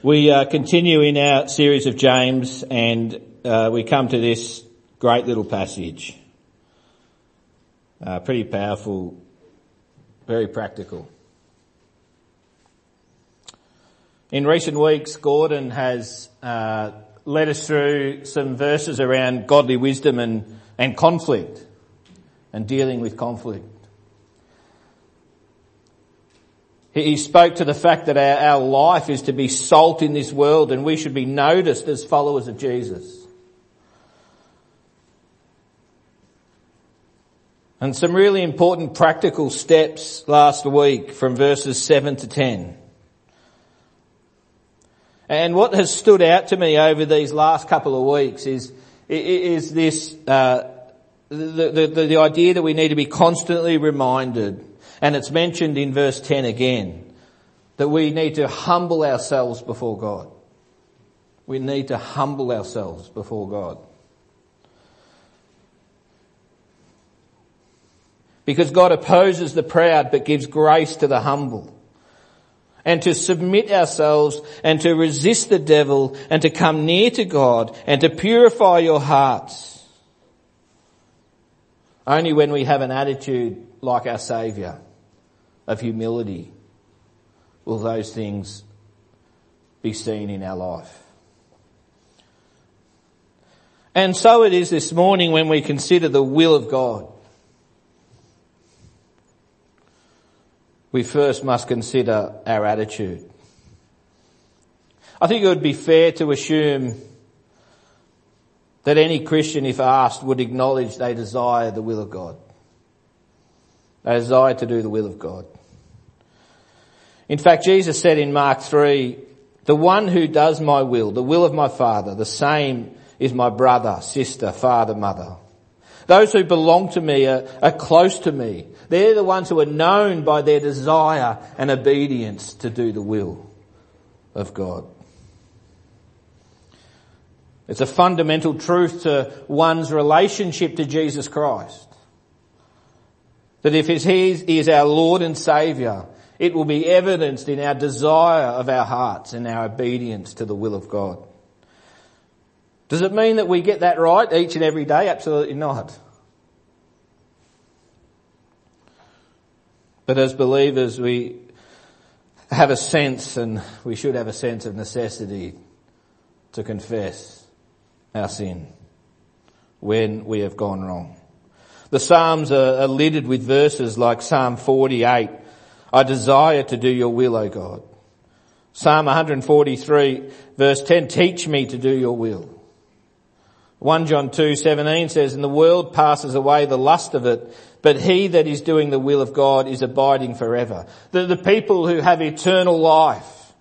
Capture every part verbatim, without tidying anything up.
We uh, continue in our series of James, and uh, we come to this great little passage. Uh, pretty powerful, very practical. In recent weeks, Gordon has uh, led us through some verses around godly wisdom and, and conflict, and dealing with conflict. He spoke to the fact that our, our life is to be salt in this world, and we should be noticed as followers of Jesus. And some really important practical steps last week from verses seven to ten. And what has stood out to me over these last couple of weeks is, is this, uh, the, the, the, the idea that we need to be constantly reminded. And it's mentioned in verse ten again, that we need to humble ourselves before God. We need to humble ourselves before God. Because God opposes the proud but gives grace to the humble. And to submit ourselves and to resist the devil and to come near to God and to purify your hearts. Only when we have an attitude like our Saviour, of humility, will those things be seen in our life. And so it is this morning when we consider the will of God. We first must consider our attitude. I think it would be fair to assume that any Christian, if asked, would acknowledge they desire the will of God. They desire to do the will of God. In fact, Jesus said in Mark three, the one who does my will, the will of my Father, the same is my brother, sister, father, mother. Those who belong to me are, are close to me. They're the ones who are known by their desire and obedience to do the will of God. It's a fundamental truth to one's relationship to Jesus Christ. That if He is our Lord and Saviour, it will be evidenced in our desire of our hearts and our obedience to the will of God. Does it mean that we get that right each and every day? Absolutely not. But as believers, we have a sense, and we should have a sense of necessity to confess our sin when we have gone wrong. The Psalms are, are littered with verses like Psalm forty-eight, I desire to do your will, O God. Psalm one forty-three verse ten, teach me to do your will. First John two seventeen says, and the world passes away the lust of it, but he that is doing the will of God is abiding forever. The, the people who have eternal life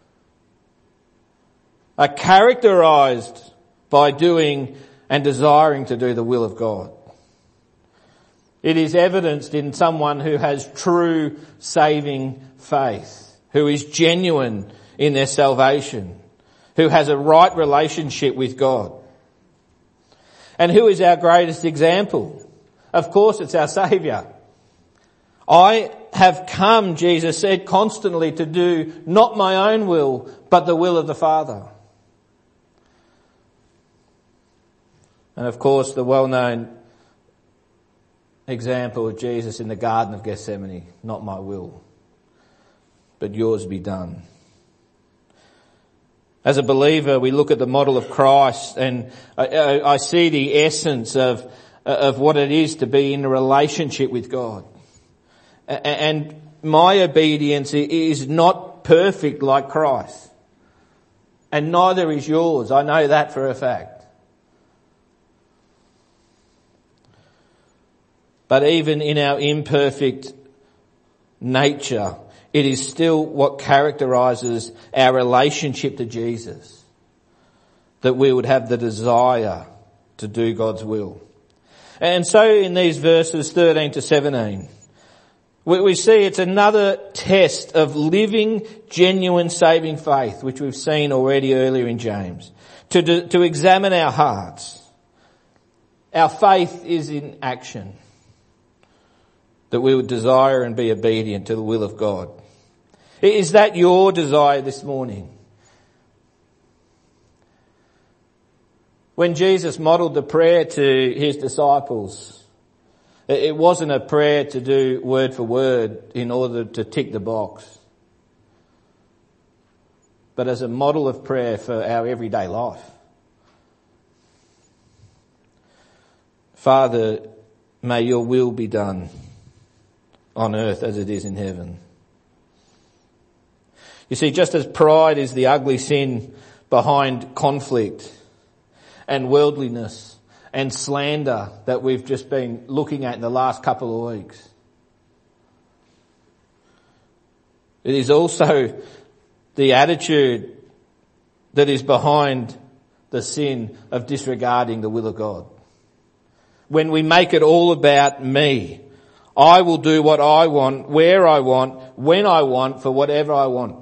are characterized by doing and desiring to do the will of God. It is evidenced in someone who has true saving faith, who is genuine in their salvation, who has a right relationship with God. And who is our greatest example? Of course, it's our Saviour. I have come, Jesus said, constantly to do not my own will, but the will of the Father. And of course, the well-known example of Jesus in the Garden of Gethsemane, not my will, but yours be done. As a believer, we look at the model of Christ, and I, I, I see the essence of of what it is to be in a relationship with God. And my obedience is not perfect like Christ, and neither is yours. I know that for a fact. But even in our imperfect nature, it is still what characterises our relationship to Jesus, that we would have the desire to do God's will. And so in these verses thirteen to seventeen, we, we see it's another test of living, genuine, saving faith, which we've seen already earlier in James, to, to, to examine our hearts. Our faith is in action. that we would desire and be obedient to the will of God. Is that your desire this morning? When Jesus modelled the prayer to his disciples, it wasn't a prayer to do word for word in order to tick the box, but as a model of prayer for our everyday life. Father, may your will be done on earth as it is in heaven. You see, just as pride is the ugly sin behind conflict and worldliness and slander that we've just been looking at in the last couple of weeks, it is also the attitude that is behind the sin of disregarding the will of God. When we make it all about me, I will do what I want, where I want, when I want, for whatever I want.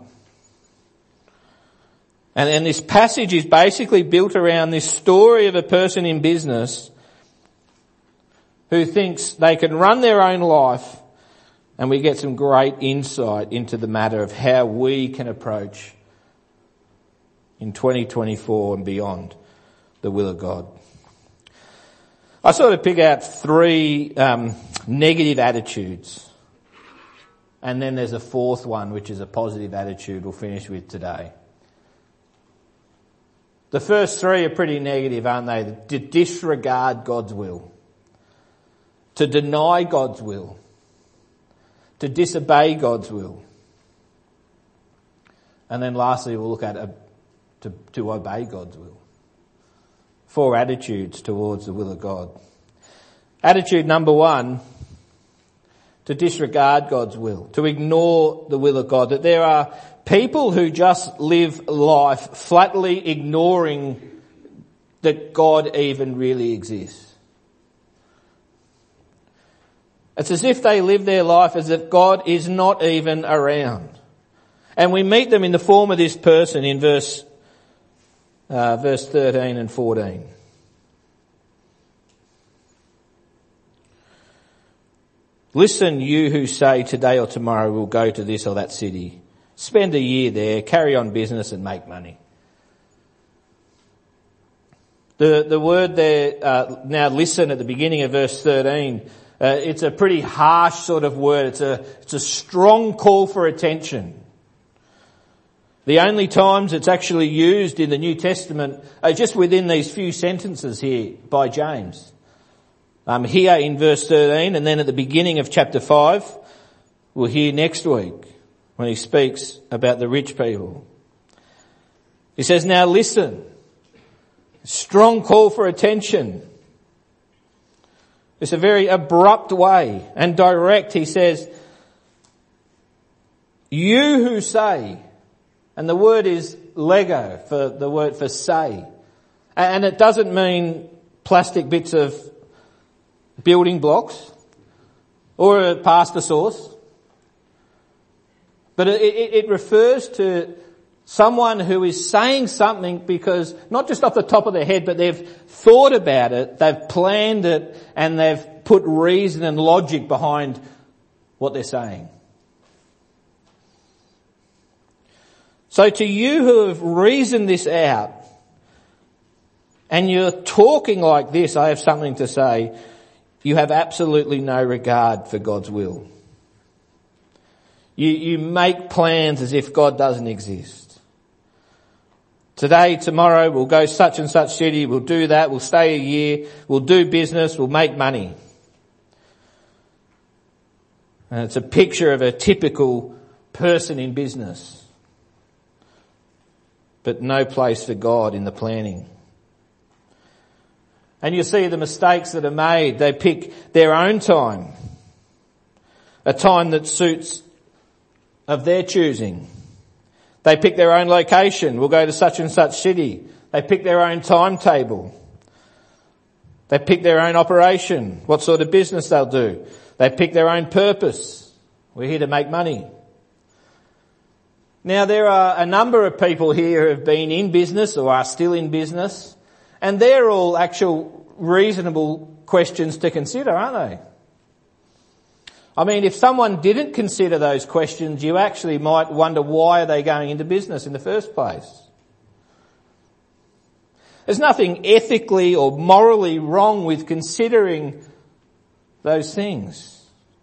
And, and this passage is basically built around this story of a person in business who thinks they can run their own life, and we get some great insight into the matter of how we can approach in twenty twenty-four and beyond the will of God. I sort of pick out three um, negative attitudes, and then there's a fourth one, which is a positive attitude we'll finish with today. The first three are pretty negative, aren't they? To disregard God's will, to deny God's will, to disobey God's will. And then lastly, we'll look at a, to, to obey God's will. Four attitudes towards the will of God. Attitude number one, to disregard God's will, to ignore the will of God. That there are people who just live life flatly ignoring that God even really exists. It's as if they live their life as if God is not even around. And we meet them in the form of this person in verse uh, verse thirteen and fourteen. Listen, you who say today or tomorrow we'll go to this or that city. Spend a year there, carry on business and make money. The the word there, uh, now listen at the beginning of verse thirteen, uh, it's a pretty harsh sort of word. It's a, it's a strong call for attention. The only times it's actually used in the New Testament are just within these few sentences here by James. Um, here in verse thirteen, and then at the beginning of chapter five, we'll hear next week when he speaks about the rich people. He says, now listen. Strong call for attention. It's a very abrupt way and direct. He says, you who say, and the word is lego for the word for say. And it doesn't mean plastic bits of building blocks or a pasta sauce. But it, it, it refers to someone who is saying something because not just off the top of their head, but they've thought about it, they've planned it, and they've put reason and logic behind what they're saying. So to you who have reasoned this out, and you're talking like this, I have something to say, you have absolutely no regard for God's will. You, you make plans as if God doesn't exist. Today, tomorrow, we'll go such and such city, we'll do that, we'll stay a year, we'll do business, we'll make money. And it's a picture of a typical person in business. But no place for God in the planning. And you see the mistakes that are made. They pick their own time. A time that suits of their choosing. They pick their own location. We'll go to such and such city. They pick their own timetable. They pick their own operation, what sort of business they'll do. They pick their own purpose. We're here to make money. Now there are a number of people here who have been in business or are still in business, and they're all actual reasonable questions to consider, aren't they? I mean, if someone didn't consider those questions, you actually might wonder why are they going into business in the first place. There's nothing ethically or morally wrong with considering those things.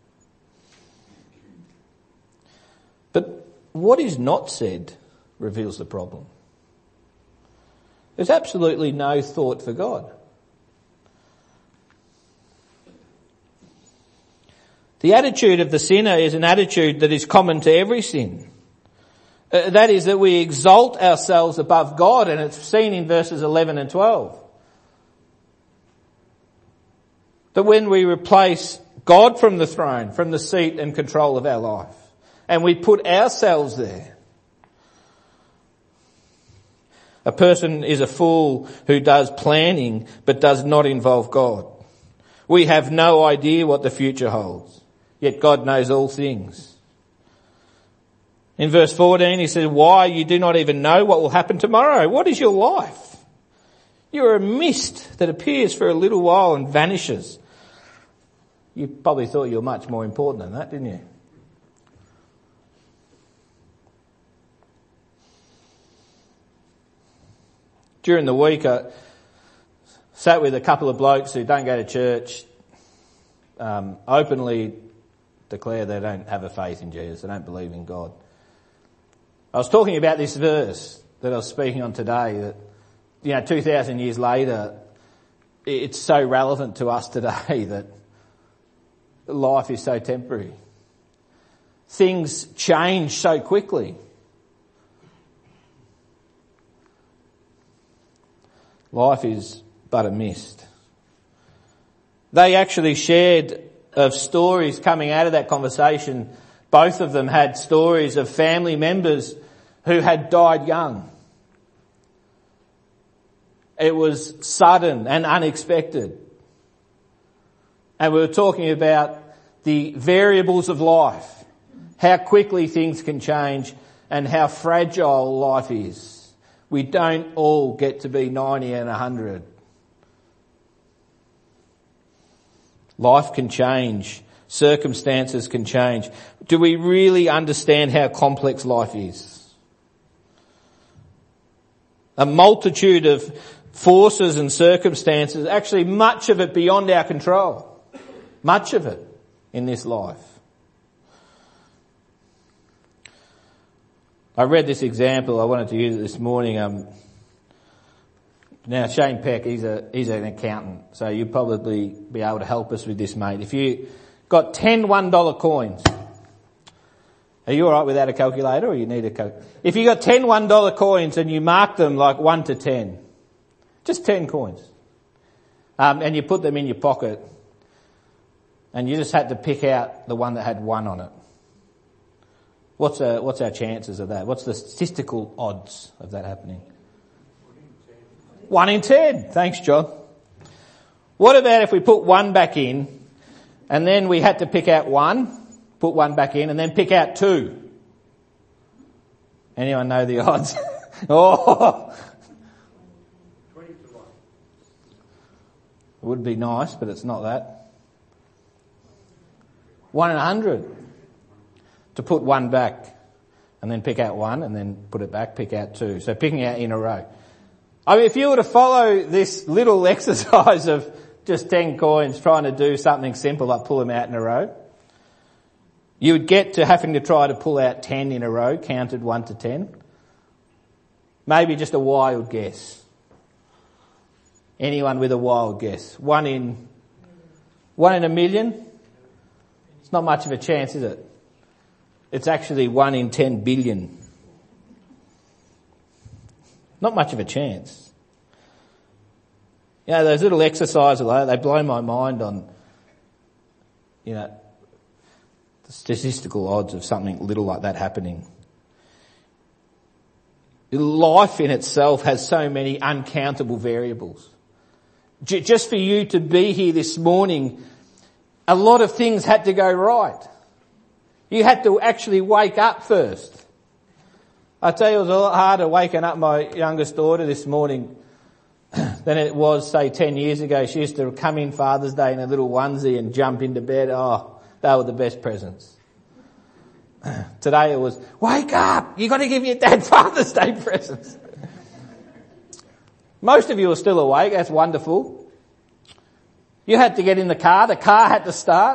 But what is not said reveals the problem. There's absolutely no thought for God. The attitude of the sinner is an attitude that is common to every sin. Uh, that is that we exalt ourselves above God, and it's seen in verses eleven and twelve. That when we replace God from the throne, from the seat and control of our life, and we put ourselves there. A person is a fool who does planning but does not involve God. We have no idea what the future holds, yet God knows all things. In verse fourteen he said, why, you do not even know what will happen tomorrow. What is your life? You are a mist that appears for a little while and vanishes. You probably thought you were much more important than that, didn't you? During the week, I sat with a couple of blokes who don't go to church, um, openly declare they don't have a faith in Jesus, they don't believe in God. I was talking about this verse that I was speaking on today, that, you know, two thousand years later, it's so relevant to us today that life is so temporary. Things change so quickly. Life is but a mist. They actually shared of stories coming out of that conversation. Both of them had stories of family members who had died young. It was sudden and unexpected. And we were talking about the variables of life, how quickly things can change and how fragile life is. We don't all get to be ninety and one hundred. Life can change. Circumstances can change. Do we really understand how complex life is? A multitude of forces and circumstances, actually much of it beyond our control. Much of it in this life. I read this example, I wanted to use it this morning. Um, now Shane Peck, he's a he's an accountant, so you'll probably be able to help us with this, mate. If you got ten one dollar coins, are you alright without a calculator, or you need a calculator? If you got ten one dollar coins and you mark them like one to ten, just ten coins, um, and you put them in your pocket, and you just had to pick out the one that had one on it. What's our, what's our chances of that? What's the statistical odds of that happening? One in ten. Thanks, John. What about if we put one back in and then we had to pick out one, put one back in and then pick out two? Anyone know the odds? Oh, twenty to one. It would be nice, but it's not that. One in a hundred. To put one back and then pick out one and then put it back, pick out two. So picking out in a row. I mean, if you were to follow this little exercise of just ten coins trying to do something simple like pull them out in a row, you would get to having to try to pull out ten in a row, counted one to ten. Maybe just a wild guess. Anyone with a wild guess? One in, one in a million? It's not much of a chance, is it? It's actually one in ten billion. Not much of a chance. You know, those little exercises, they blow my mind on, you know, the statistical odds of something little like that happening. Life in itself has so many uncountable variables. Just for you to be here this morning, a lot of things had to go right. You had to actually wake up first. I tell you, it was a lot harder waking up my youngest daughter this morning than it was, say, ten years ago. She used to come in Father's Day in a little onesie and jump into bed. Oh, they were the best presents. Today it was, wake up! You've got to give your dad Father's Day presents. Most of you are still awake. That's wonderful. You had to get in the car. The car had to start.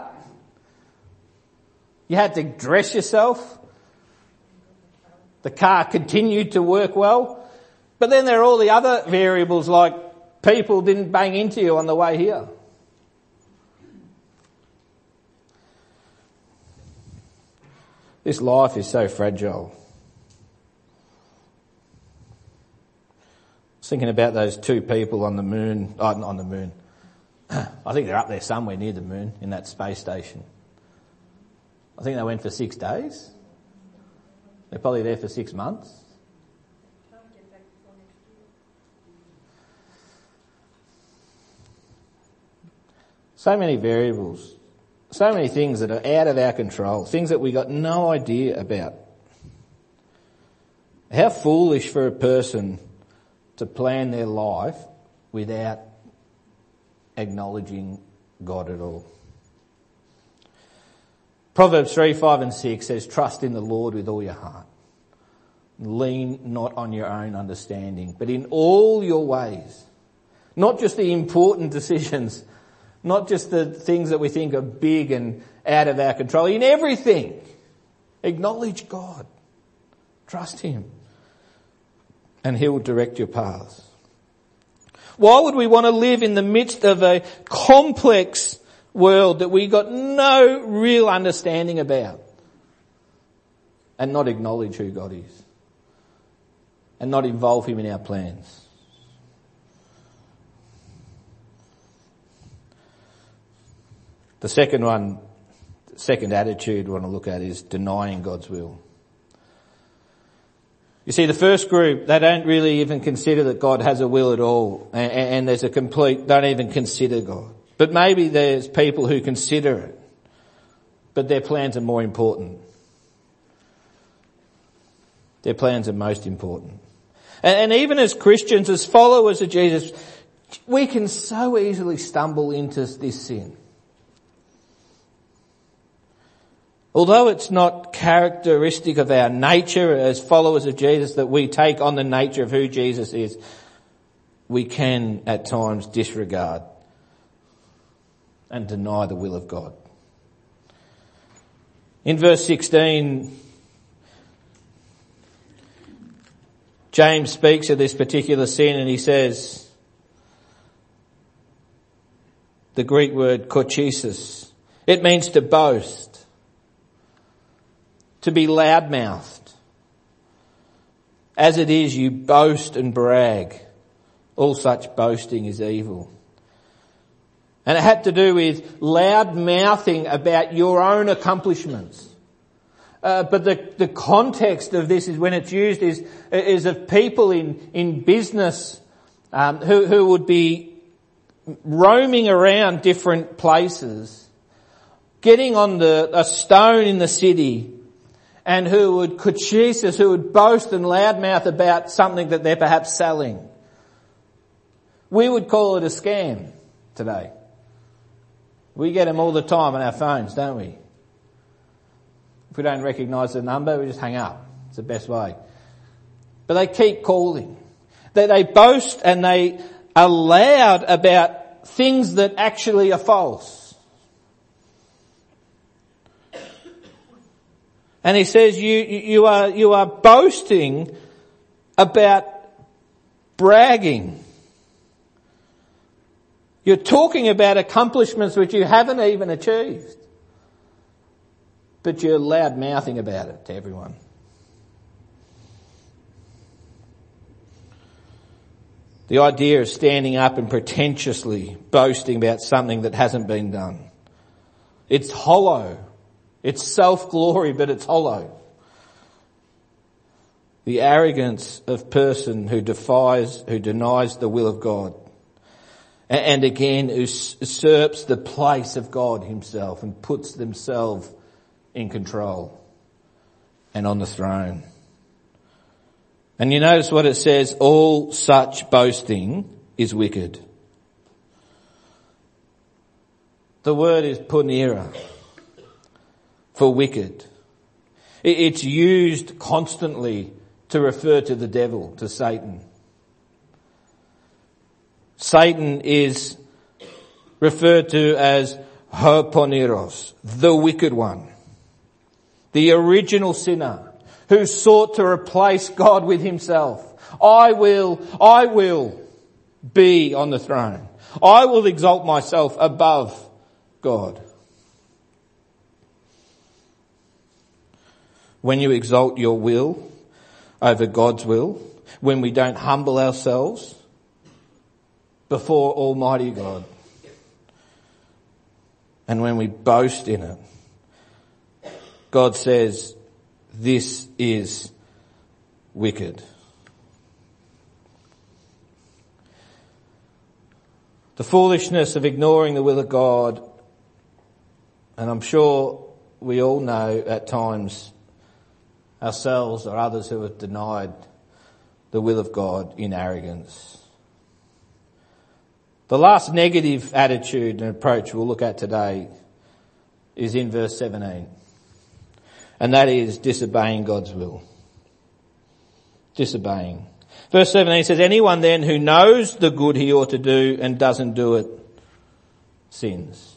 You had to dress yourself. The car continued to work well. But then there are all the other variables, like people didn't bang into you on the way here. This life is so fragile. I was thinking about those two people on the moon, oh, not on the moon. I think they're up there somewhere near the moon in that space station. I think they went for six days. They're probably there for six months. So many variables. So many things that are out of our control. Things that we got no idea about. How foolish for a person to plan their life without acknowledging God at all. Proverbs three, five and six says, trust in the Lord with all your heart. Lean not on your own understanding, but in all your ways. Not just the important decisions, not just the things that we think are big and out of our control. In everything, acknowledge God. Trust Him. And He will direct your paths. Why would we want to live in the midst of a complex world that we got no real understanding about and not acknowledge who God is and not involve Him in our plans? The second one, the second attitude we want to look at is denying God's will. You see, the first group, they don't really even consider that God has a will at all, and, and there's a complete, don't even consider God. But maybe there's people who consider it, but their plans are more important. Their plans are most important. And, and even as Christians, as followers of Jesus, we can so easily stumble into this sin. Although it's not characteristic of our nature as followers of Jesus that we take on the nature of who Jesus is, we can at times disregard and deny the will of God. In verse sixteen, James speaks of this particular sin and he says, the Greek word kochisis, it means to boast. To be loudmouthed. As it is, you boast and brag. All such boasting is evil. And it had to do with loud mouthing about your own accomplishments. Uh, but the, the context of this is when it's used is, is of people in, in business um, who, who would be roaming around different places, getting on the, a stone in the city, and who would kochisis, who would boast and loudmouth about something that they're perhaps selling. We would call it a scam today. We get them all the time on our phones, don't we? If we don't recognise the number, we just hang up. It's the best way. But they keep calling. They, they boast and they are loud about things that actually are false. And he says you, you are, you are boasting about bragging. You're talking about accomplishments which you haven't even achieved. But you're loud mouthing about it to everyone. The idea of standing up and pretentiously boasting about something that hasn't been done. It's hollow. It's self-glory, but it's hollow. The arrogance of person who defies, who denies the will of God. And again, usurps the place of God Himself and puts themselves in control and on the throne. And you notice what it says, all such boasting is wicked. The word is punira. For wicked. It's used constantly to refer to the devil, to Satan. Satan is referred to as Hoponiros, the wicked one, the original sinner who sought to replace God with himself. I will, I will be on the throne. I will exalt myself above God. When you exalt your will over God's will, when we don't humble ourselves before Almighty God, and when we boast in it, God says, this is wicked. The foolishness of ignoring the will of God, and I'm sure we all know at times ourselves or others who have denied the will of God in arrogance. The last negative attitude and approach we'll look at today is in verse seventeen. And that is disobeying God's will. Disobeying. Verse seventeen says, anyone then who knows the good he ought to do and doesn't do it, sins.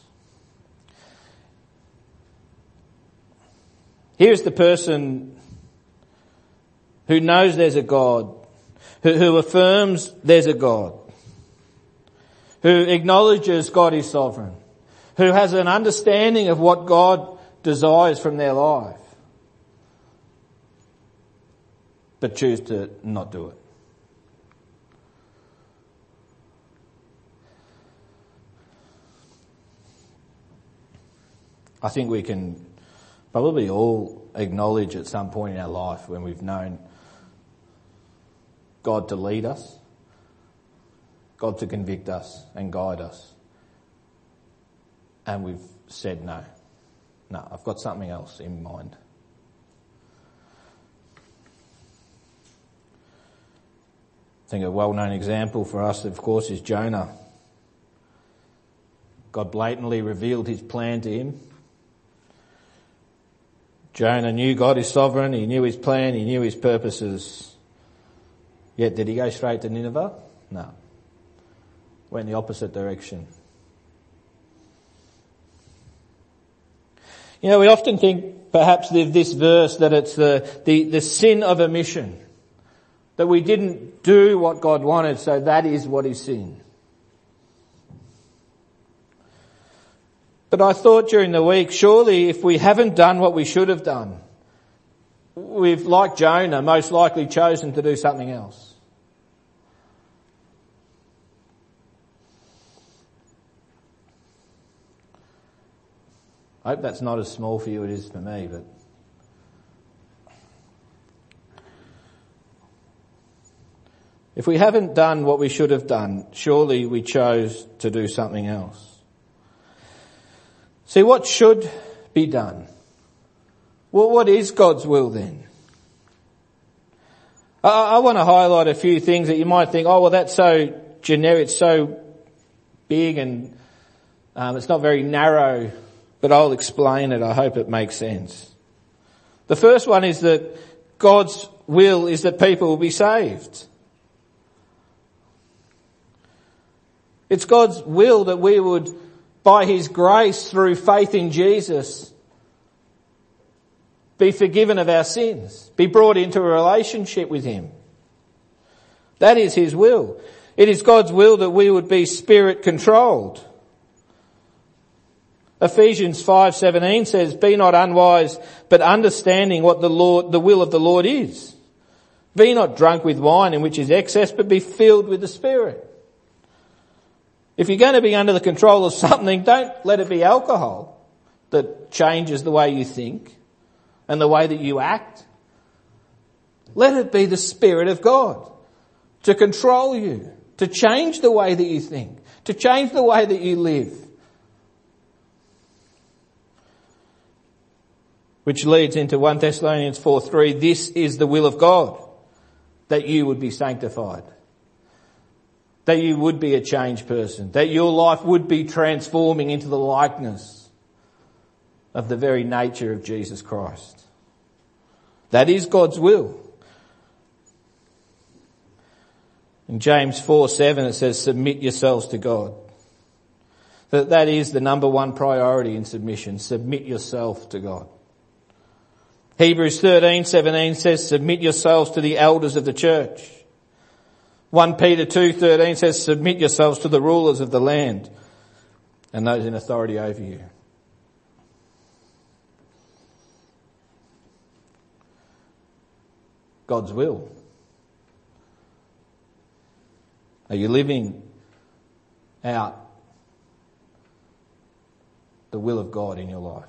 Here's the person who knows there's a God, who, who affirms there's a God, who acknowledges God is sovereign, who has an understanding of what God desires from their life, but choose to not do it. I think we can probably all acknowledge at some point in our life when we've known God to lead us, God to convict us and guide us, and we've said no. No, I've got something else in mind. I think a well-known example for us, of course, is Jonah. God blatantly revealed his plan to him. Jonah knew God is sovereign, he knew his plan, he knew his purposes. Yet did he go straight to Nineveh? No. Went in the opposite direction. You know, we often think perhaps of this verse that it's the, the, the sin of omission. That we didn't do what God wanted, so that is what is sin. But I thought during the week, surely if we haven't done what we should have done, we've, like Jonah, most likely chosen to do something else. I hope that's not as small for you as it is for me, but if we haven't done what we should have done, surely we chose to do something else. See, what should be done? Well, what is God's will then? I, I want to highlight a few things that you might think, oh, well, that's so generic, it's so big and um, it's not very narrow, but I'll explain it. I hope it makes sense. The first one is that God's will is that people will be saved. It's God's will that we would, by his grace through faith in Jesus, be forgiven of our sins, be brought into a relationship with him. That is his will. It is God's will that we would be spirit controlled. Ephesians five seventeen says, be not unwise, but understanding what the Lord, the will of the Lord is. Be not drunk with wine in which is excess, but be filled with the Spirit. If you're going to be under the control of something, don't let it be alcohol that changes the way you think and the way that you act. Let it be the Spirit of God to control you, to change the way that you think, to change the way that you live. Which leads into First Thessalonians four three, this is the will of God, that you would be sanctified. That you would be a changed person. That your life would be transforming into the likeness of the very nature of Jesus Christ. That is God's will. In James four seven it says, submit yourselves to God. That that is the number one priority in submission. Submit yourself to God. Hebrews thirteen seventeen says, submit yourselves to the elders of the church. First Peter two thirteen says, submit yourselves to the rulers of the land and those in authority over you. God's will. Are you living out the will of God in your life?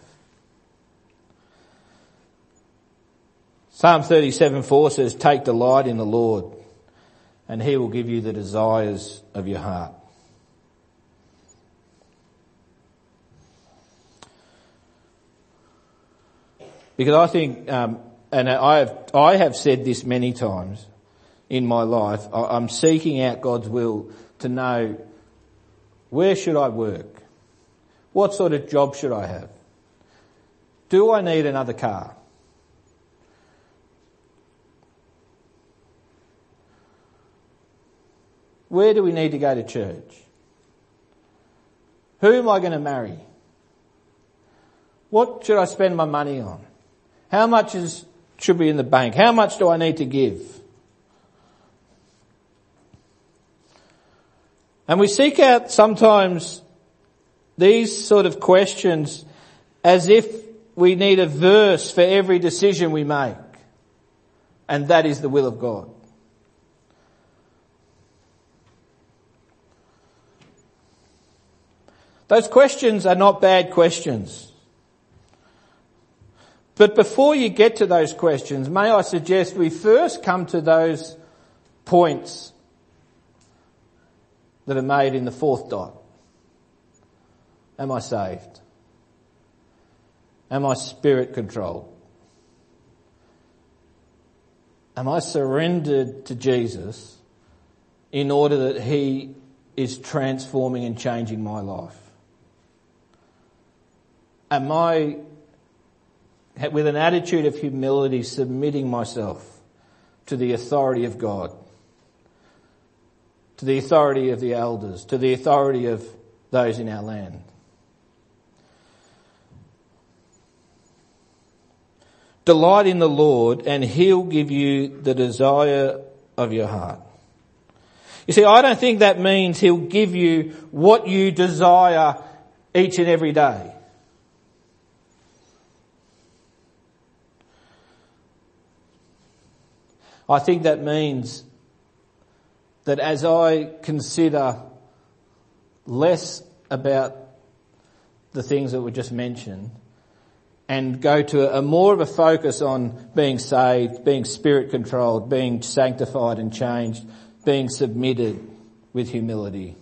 Psalm thirty-seven four says, take delight in the Lord, and he will give you the desires of your heart. Because I think, um, and I have, I have said this many times in my life, I'm seeking out God's will to know, where should I work? What sort of job should I have? Do I need another car? Where do we need to go to church? Who am I going to marry? What should I spend my money on? How much is, should be in the bank? How much do I need to give? And we seek out sometimes these sort of questions as if we need a verse for every decision we make. And that is the will of God. Those questions are not bad questions. But before you get to those questions, may I suggest we first come to those points that are made in the fourth dot. Am I saved? Am I spirit controlled? Am I surrendered to Jesus in order that he is transforming and changing my life? Am I, with an attitude of humility, submitting myself to the authority of God, to the authority of the elders, to the authority of those in our land? Delight in the Lord, and he'll give you the desire of your heart. You see, I don't think that means he'll give you what you desire each and every day. I think that means that as I consider less about the things that were just mentioned and go to a more of a focus on being saved, being spirit controlled, being sanctified and changed, being submitted with humility,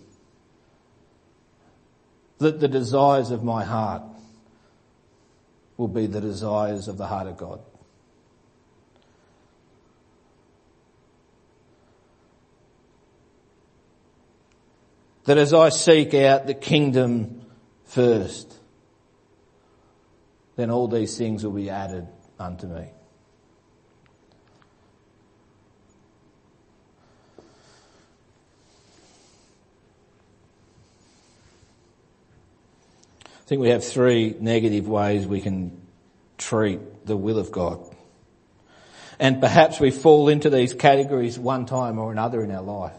that the desires of my heart will be the desires of the heart of God. That as I seek out the kingdom first, then all these things will be added unto me. I think we have three negative ways we can treat the will of God. And perhaps we fall into these categories one time or another in our life.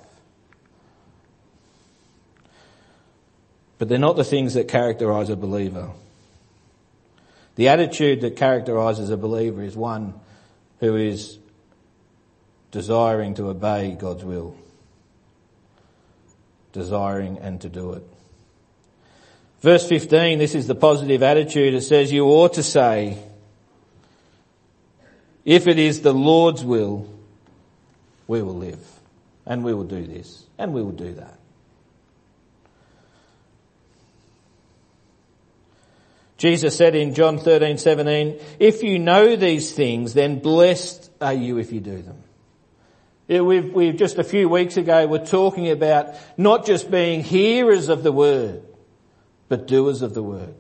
But they're not the things that characterise a believer. The attitude that characterises a believer is one who is desiring to obey God's will, desiring and to do it. Verse fifteen, this is the positive attitude. It says, you ought to say, if it is the Lord's will, we will live, and we will do this, and we will do that. Jesus said in John thirteen seventeen, if you know these things, then blessed are you if you do them. Yeah, we've, we've just a few weeks ago were talking about not just being hearers of the word, but doers of the word.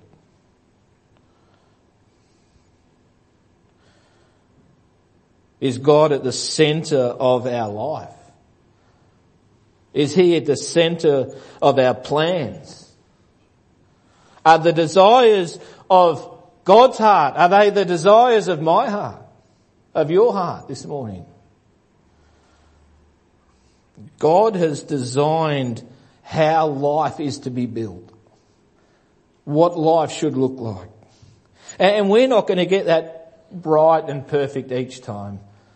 Is God at the centre of our life? Is he at the centre of our plans? Are the desires of God's heart, are they the desires of my heart, of your heart this morning? God has designed how life is to be built, what life should look like. And we're not going to get that bright and perfect each time.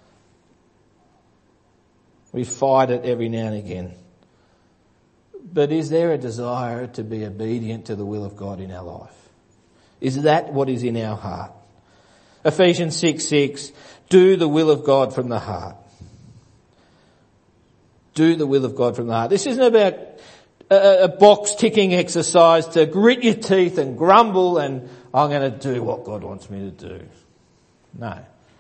We fight it every now and again. But is there a desire to be obedient to the will of God in our life? Is that what is in our heart? Ephesians six six, do the will of God from the heart. Do the will of God from the heart. This isn't about a, a box ticking exercise to grit your teeth and grumble and I'm going to do what God wants me to do. No.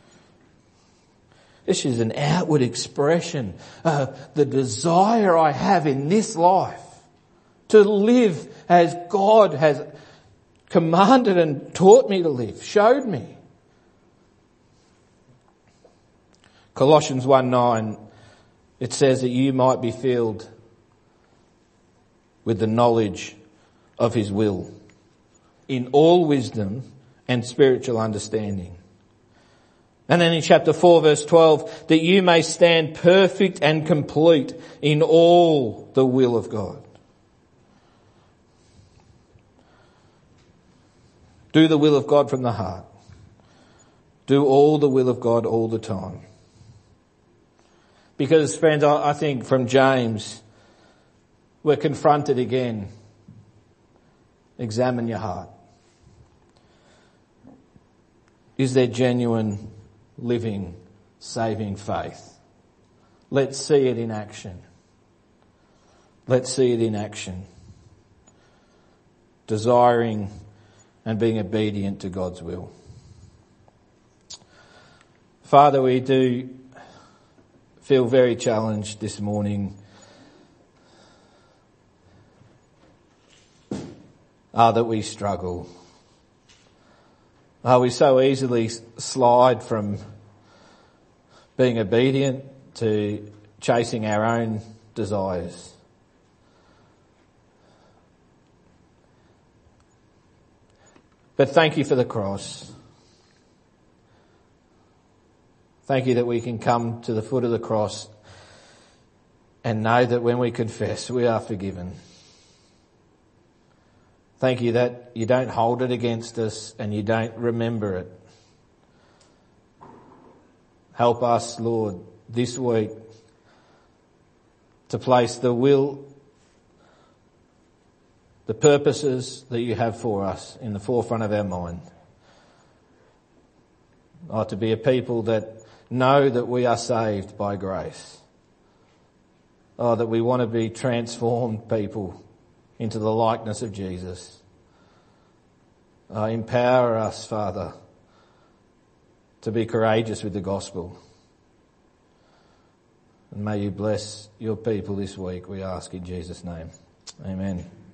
This is an outward expression of the desire I have in this life to live as God has commanded and taught me to live, showed me. Colossians one nine, it says that you might be filled with the knowledge of his will in all wisdom and spiritual understanding. And then in chapter four verse twelve, that you may stand perfect and complete in all the will of God. Do the will of God from the heart. Do all the will of God all the time. Because friends, I think from James, we're confronted again. Examine your heart. Is there genuine, living, saving faith? Let's see it in action. Let's see it in action. Desiring and being obedient to God's will. Father, we do feel very challenged this morning. Ah, that we struggle. Ah, we so easily slide from being obedient to chasing our own desires. But thank you for the cross. Thank you that we can come to the foot of the cross and know that when we confess, we are forgiven. Thank you that you don't hold it against us and you don't remember it. Help us, Lord, this week to place the will, the purposes that you have for us in the forefront of our mind. Oh, to be a people that know that we are saved by grace. Oh, that we want to be transformed people into the likeness of Jesus. Oh, empower us, Father, to be courageous with the gospel. And may you bless your people this week, we ask in Jesus' name. Amen.